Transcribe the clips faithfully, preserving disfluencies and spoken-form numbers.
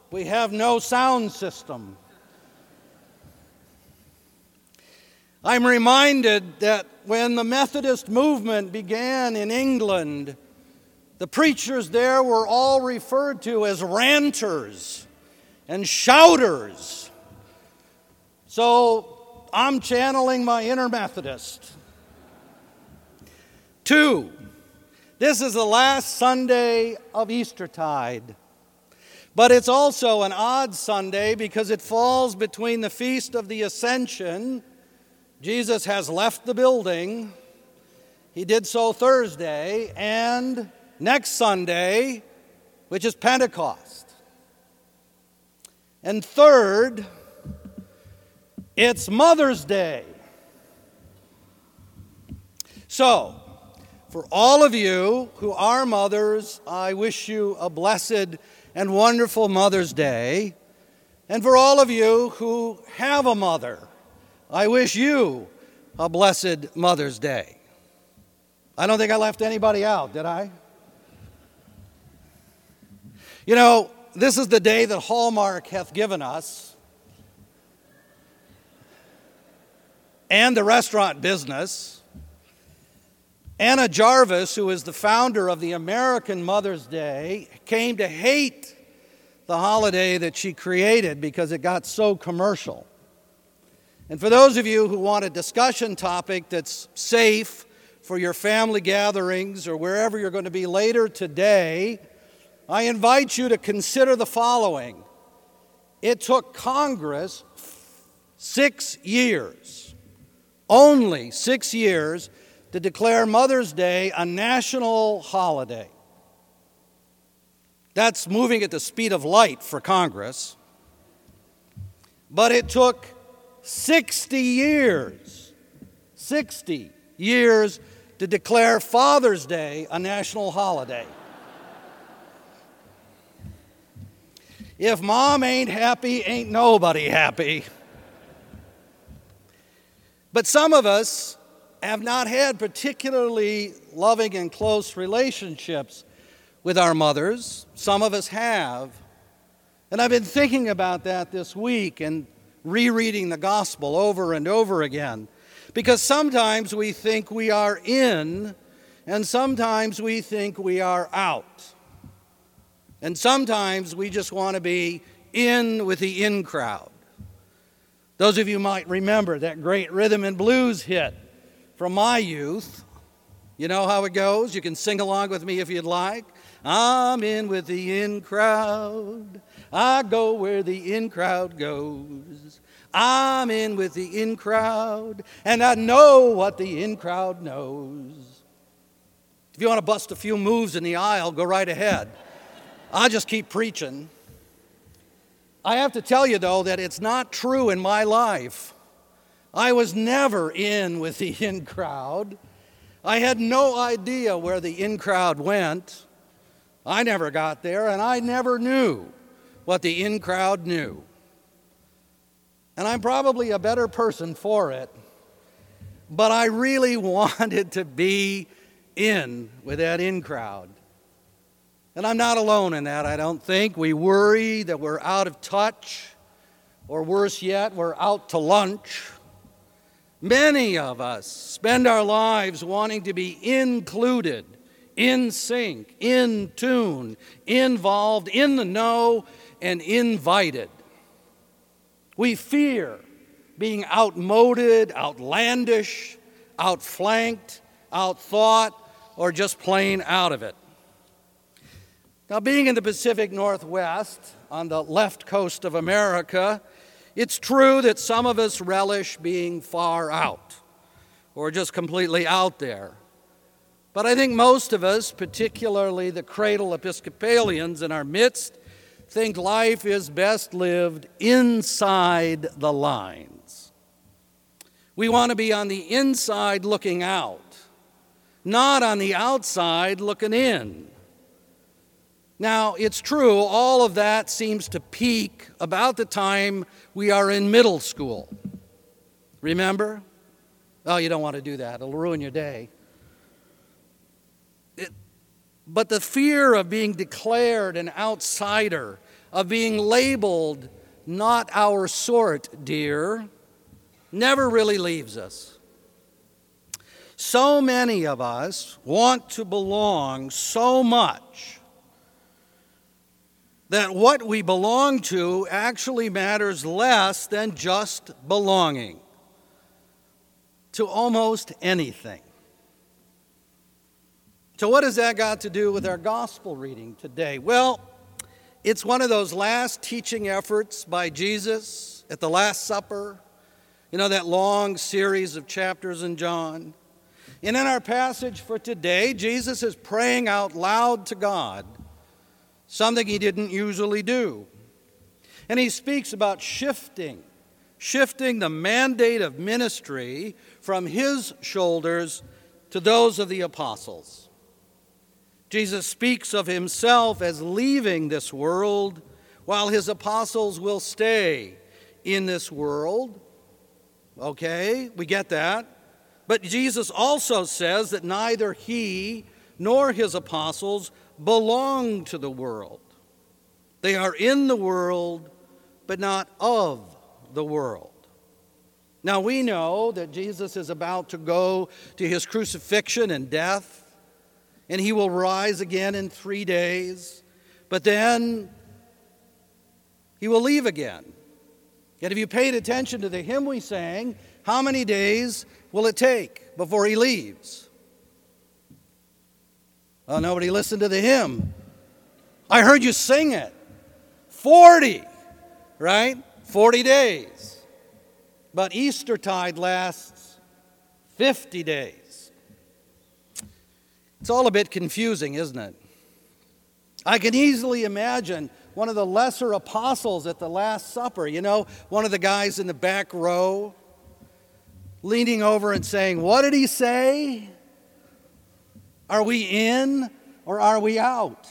we have no sound system. I'm reminded that when the Methodist movement began in England, the preachers there were all referred to as ranters and shouters. So I'm channeling my inner Methodist. Two, this is the last Sunday of Eastertide. But it's also an odd Sunday because it falls between the Feast of the Ascension. Jesus has left the building. He did so Thursday, and next Sunday, which is Pentecost. And third, it's Mother's Day. So, for all of you who are mothers, I wish you a blessed and wonderful Mother's Day. And for all of you who have a mother, I wish you a blessed Mother's Day. I don't think I left anybody out, did I? You know, this is the day that Hallmark hath given us, and the restaurant business. Anna Jarvis, who is the founder of the American Mother's Day, came to hate the holiday that she created because it got so commercial. And for those of you who want a discussion topic that's safe for your family gatherings or wherever you're going to be later today, I invite you to consider the following. It took Congress six years, only six years, to declare Mother's Day a national holiday. That's moving at the speed of light for Congress. But it took sixty years, sixty years to declare Father's Day a national holiday. If mom ain't happy, ain't nobody happy. But some of us have not had particularly loving and close relationships with our mothers. Some of us have. And I've been thinking about that this week and rereading the gospel over and over again. Because sometimes we think we are in, and sometimes we think we are out. And sometimes we just want to be in with the in crowd. Those of you might remember that great rhythm and blues hit from my youth. You know how it goes? You can sing along with me if you'd like. I'm in with the in crowd. I go where the in crowd goes. I'm in with the in crowd, and I know what the in crowd knows. If you want to bust a few moves in the aisle, go right ahead. I'll just keep preaching. I have to tell you, though, that it's not true in my life. I was never in with the in crowd. I had no idea where the in crowd went. I never got there, and I never knew what the in crowd knew. And I'm probably a better person for it, but I really wanted to be in with that in crowd. And I'm not alone in that, I don't think. We worry that we're out of touch, or worse yet, we're out to lunch. Many of us spend our lives wanting to be included, in sync, in tune, involved, in the know, and invited. We fear being outmoded, outlandish, outflanked, outthought, or just plain out of it. Now, being in the Pacific Northwest, on the left coast of America, it's true that some of us relish being far out, or just completely out there. But I think most of us, particularly the cradle Episcopalians in our midst, think life is best lived inside the lines. We want to be on the inside looking out, not on the outside looking in. Now, it's true, all of that seems to peak about the time we are in middle school. Remember? Oh, you don't want to do that. It'll ruin your day. It, but the fear of being declared an outsider, of being labeled not our sort, dear, never really leaves us. So many of us want to belong so much that what we belong to actually matters less than just belonging to almost anything. So what has that got to do with our gospel reading today? Well, it's one of those last teaching efforts by Jesus at the Last Supper, you know, that long series of chapters in John. And in our passage for today, Jesus is praying out loud to God, something he didn't usually do. And he speaks about shifting, shifting the mandate of ministry from his shoulders to those of the apostles. Jesus speaks of himself as leaving this world while his apostles will stay in this world. Okay, we get that. But Jesus also says that neither he nor his apostles belong to the world. They are in the world, but not of the world. Now we know that Jesus is about to go to his crucifixion and death, and he will rise again in three days, but then he will leave again. Yet if you paid attention to the hymn we sang, how many days will it take before he leaves? Well, nobody listened to the hymn. I heard you sing it. Forty, right? Forty days. But Eastertide lasts fifty days. It's all a bit confusing, isn't it? I can easily imagine one of the lesser apostles at the Last Supper, you know, one of the guys in the back row, leaning over and saying, "What did he say? Are we in or are we out?"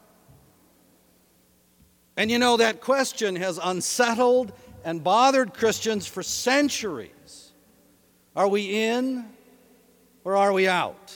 And you know, that question has unsettled and bothered Christians for centuries. Are we in or are we out?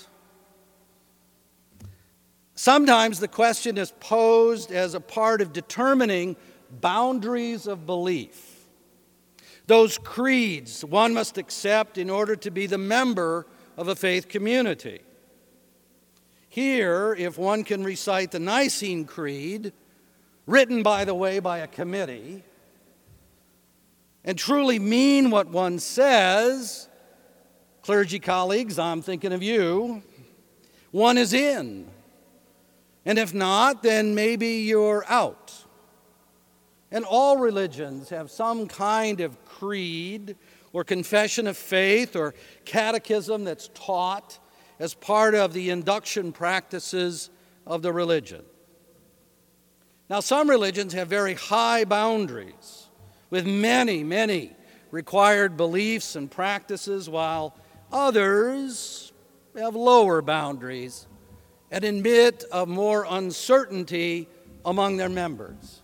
Sometimes the question is posed as a part of determining boundaries of belief. Those creeds one must accept in order to be the member of a faith community. Here, if one can recite the Nicene Creed, written, by the way, by a committee, and truly mean what one says, clergy colleagues, I'm thinking of you, one is in. And if not, then maybe you're out. And all religions have some kind of creed or confession of faith or catechism that's taught as part of the induction practices of the religion. Now, some religions have very high boundaries with many, many required beliefs and practices, while others have lower boundaries and admit of more uncertainty among their members.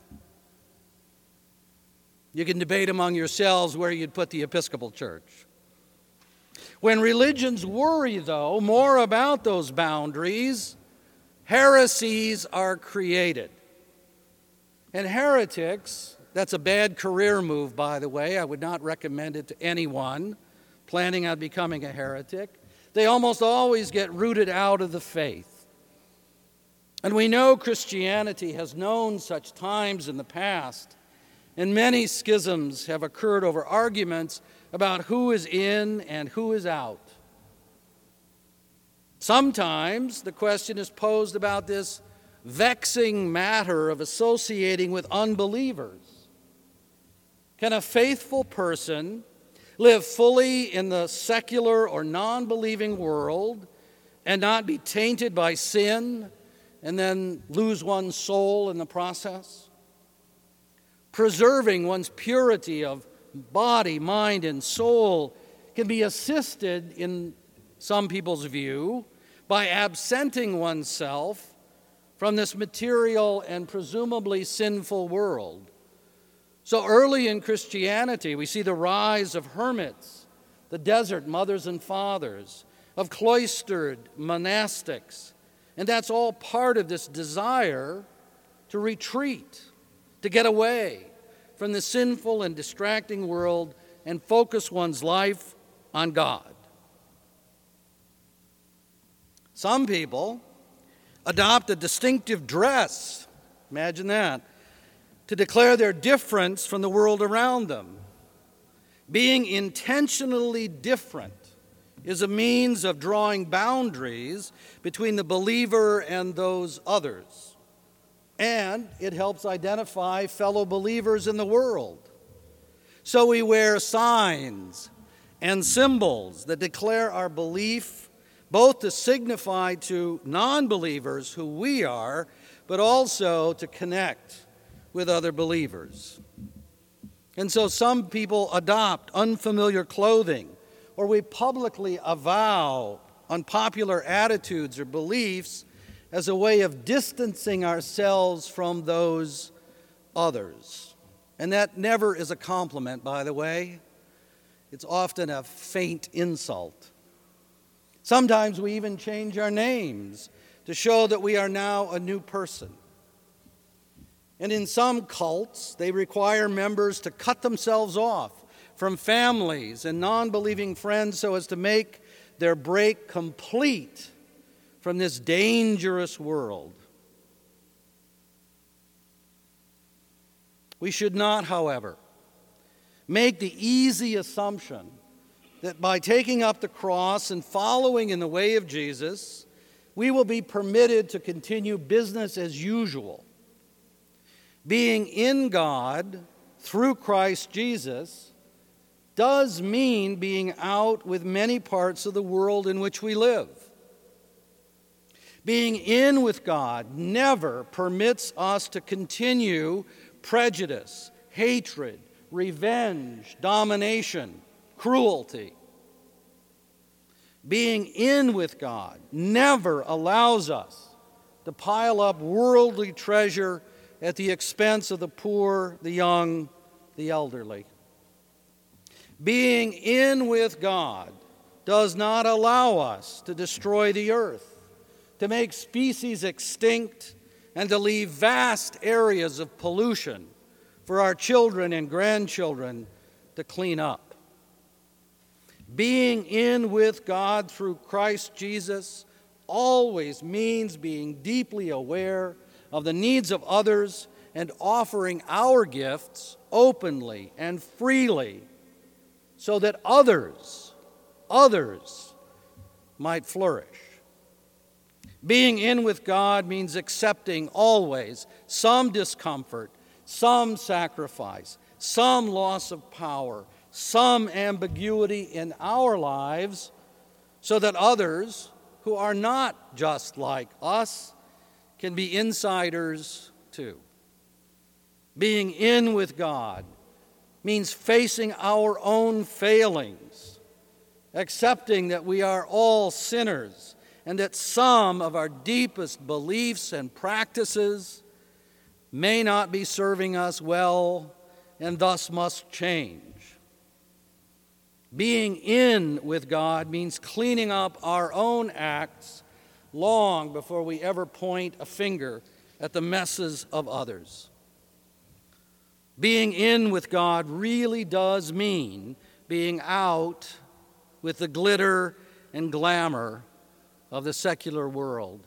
You can debate among yourselves where you'd put the Episcopal Church. When religions worry, though, more about those boundaries, heresies are created. And heretics, that's a bad career move, by the way. I would not recommend it to anyone planning on becoming a heretic. They almost always get rooted out of the faith. And we know Christianity has known such times in the past, and many schisms have occurred over arguments about who is in and who is out. Sometimes the question is posed about this vexing matter of associating with unbelievers. Can a faithful person live fully in the secular or non-believing world and not be tainted by sin and then lose one's soul in the process? Preserving one's purity of body, mind, and soul can be assisted, in some people's view, by absenting oneself from this material and presumably sinful world. So early in Christianity, we see the rise of hermits, the desert mothers and fathers, of cloistered monastics. And that's all part of this desire to retreat, to get away from the sinful and distracting world and focus one's life on God. Some people adopt a distinctive dress, imagine that, to declare their difference from the world around them. Being intentionally different is a means of drawing boundaries between the believer and those others. And it helps identify fellow believers in the world. So we wear signs and symbols that declare our belief, both to signify to non-believers who we are, but also to connect with other believers. And so some people adopt unfamiliar clothing, or we publicly avow unpopular attitudes or beliefs as a way of distancing ourselves from those others. And that never is a compliment, by the way. It's often a faint insult. Sometimes we even change our names to show that we are now a new person. And in some cults, they require members to cut themselves off from families and non-believing friends so as to make their break complete from this dangerous world. We should not, however, make the easy assumption that by taking up the cross and following in the way of Jesus, we will be permitted to continue business as usual. Being in God through Christ Jesus does mean being out with many parts of the world in which we live. Being in with God never permits us to continue prejudice, hatred, revenge, domination, cruelty. Being in with God never allows us to pile up worldly treasure at the expense of the poor, the young, the elderly. Being in with God does not allow us to destroy the earth, to make species extinct, and to leave vast areas of pollution for our children and grandchildren to clean up. Being in with God through Christ Jesus always means being deeply aware of the needs of others and offering our gifts openly and freely so that others, others might flourish. Being in with God means accepting always some discomfort, some sacrifice, some loss of power, some ambiguity in our lives so that others who are not just like us can be insiders too. Being in with God means facing our own failings, accepting that we are all sinners and that some of our deepest beliefs and practices may not be serving us well and thus must change. Being in with God means cleaning up our own acts long before we ever point a finger at the messes of others. Being in with God really does mean being out with the glitter and glamour of the secular world.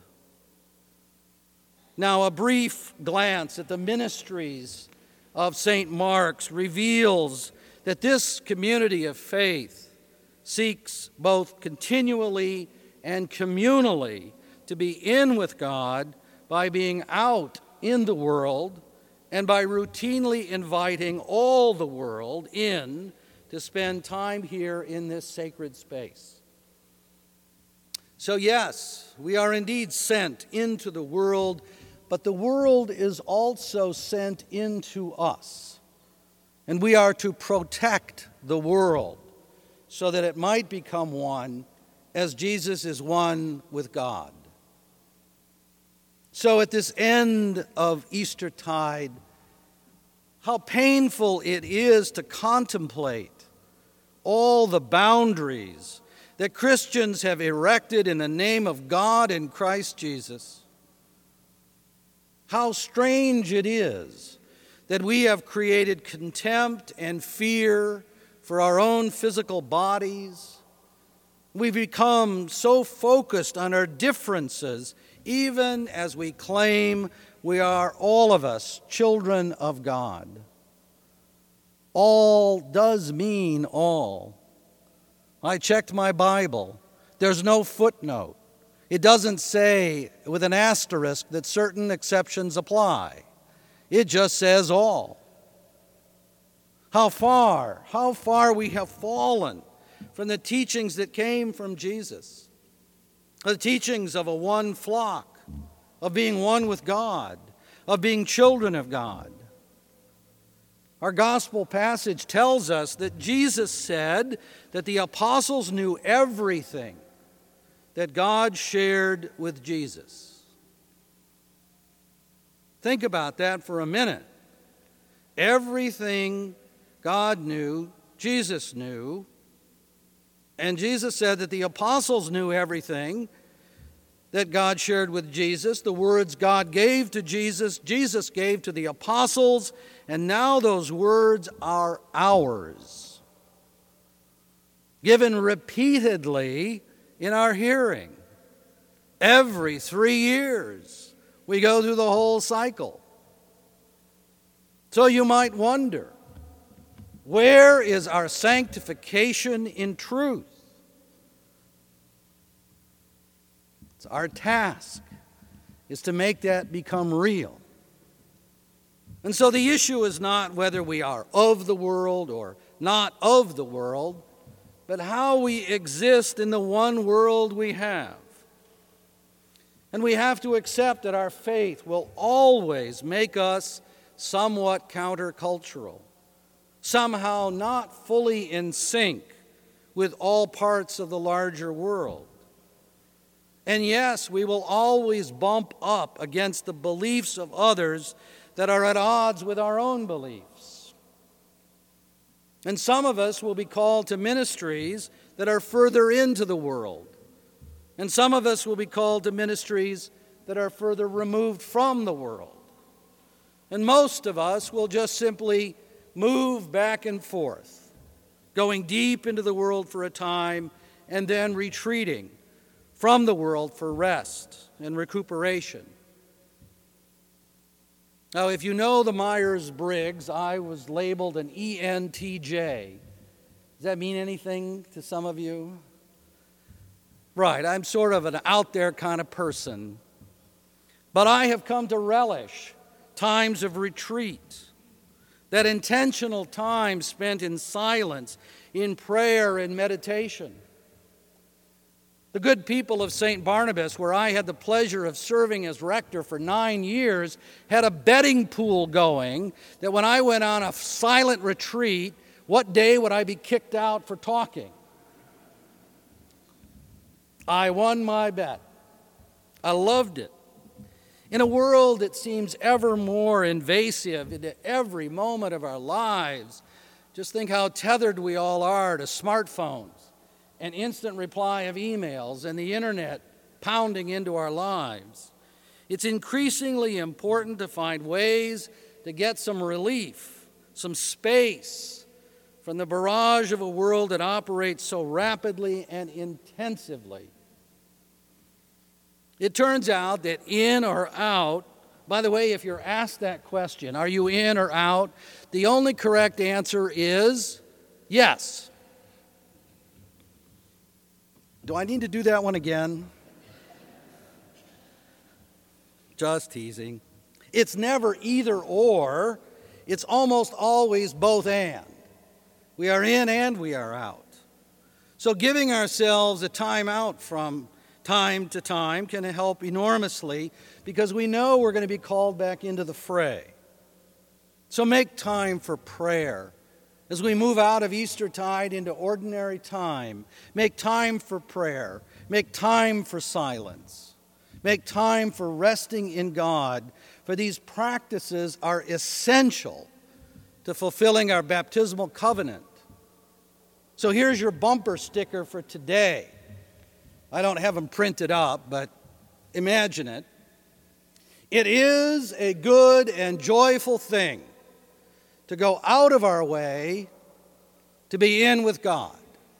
Now, a brief glance at the ministries of Saint Mark's reveals that this community of faith seeks both continually and communally to be in with God by being out in the world and by routinely inviting all the world in to spend time here in this sacred space. So yes, we are indeed sent into the world, but the world is also sent into us. And we are to protect the world so that it might become one as Jesus is one with God. So at this end of Eastertide, how painful it is to contemplate all the boundaries that Christians have erected in the name of God in Christ Jesus. How strange it is that we have created contempt and fear for our own physical bodies. We've become so focused on our differences, even as we claim we are, all of us, children of God. All does mean all. I checked my Bible. There's no footnote. It doesn't say with an asterisk that certain exceptions apply. It just says all. How far, how far we have fallen from the teachings that came from Jesus. The teachings of a one flock, of being one with God, of being children of God. Our gospel passage tells us that Jesus said that the apostles knew everything that God shared with Jesus. Think about that for a minute. Everything God knew, Jesus knew, and Jesus said that the apostles knew everything that God shared with Jesus. The words God gave to Jesus, Jesus gave to the apostles, and now those words are ours, given repeatedly in our hearing. Every three years, we go through the whole cycle. So you might wonder, where is our sanctification in truth? It's our task is to make that become real. And so the issue is not whether we are of the world or not of the world, but how we exist in the one world we have. And we have to accept that our faith will always make us somewhat countercultural, somehow not fully in sync with all parts of the larger world. And yes, we will always bump up against the beliefs of others that are at odds with our own beliefs. And some of us will be called to ministries that are further into the world. And some of us will be called to ministries that are further removed from the world. And most of us will just simply move back and forth, going deep into the world for a time and then retreating from the world for rest and recuperation. Now, if you know the Myers-Briggs, I was labeled an E N T J. Does that mean anything to some of you? Right, I'm sort of an out there kind of person. But I have come to relish times of retreat, that intentional time spent in silence, in prayer and meditation. The good people of Saint Barnabas, where I had the pleasure of serving as rector for nine years, had a betting pool going that when I went on a silent retreat, what day would I be kicked out for talking? I won my bet. I loved it. In a world that seems ever more invasive into every moment of our lives, just think how tethered we all are to smartphones and instant reply of emails and the internet pounding into our lives. It's increasingly important to find ways to get some relief, some space from the barrage of a world that operates so rapidly and intensively. It turns out that in or out, by the way, if you're asked that question, are you in or out? The only correct answer is yes. Do I need to do that one again? Just teasing. It's never either or. It's almost always both and. We are in and we are out. So giving ourselves a time out from time to time can help enormously because we know we're going to be called back into the fray. So make time for prayer. As we move out of Eastertide into ordinary time, make time for prayer. Make time for silence. Make time for resting in God, for these practices are essential to fulfilling our baptismal covenant. So here's your bumper sticker for today. I don't have them printed up, but imagine it. It is a good and joyful thing to go out of our way to be in with God.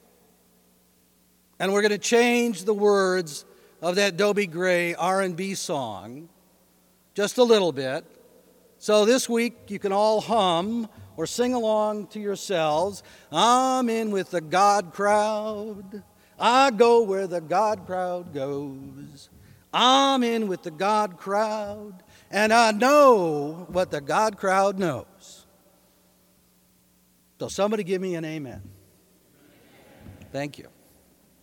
And we're going to change the words of that Dobie Gray R and B song just a little bit. So this week you can all hum or sing along to yourselves. I'm in with the God crowd. I go where the God crowd goes. I'm in with the God crowd, and I know what the God crowd knows. So somebody give me an amen. Thank you.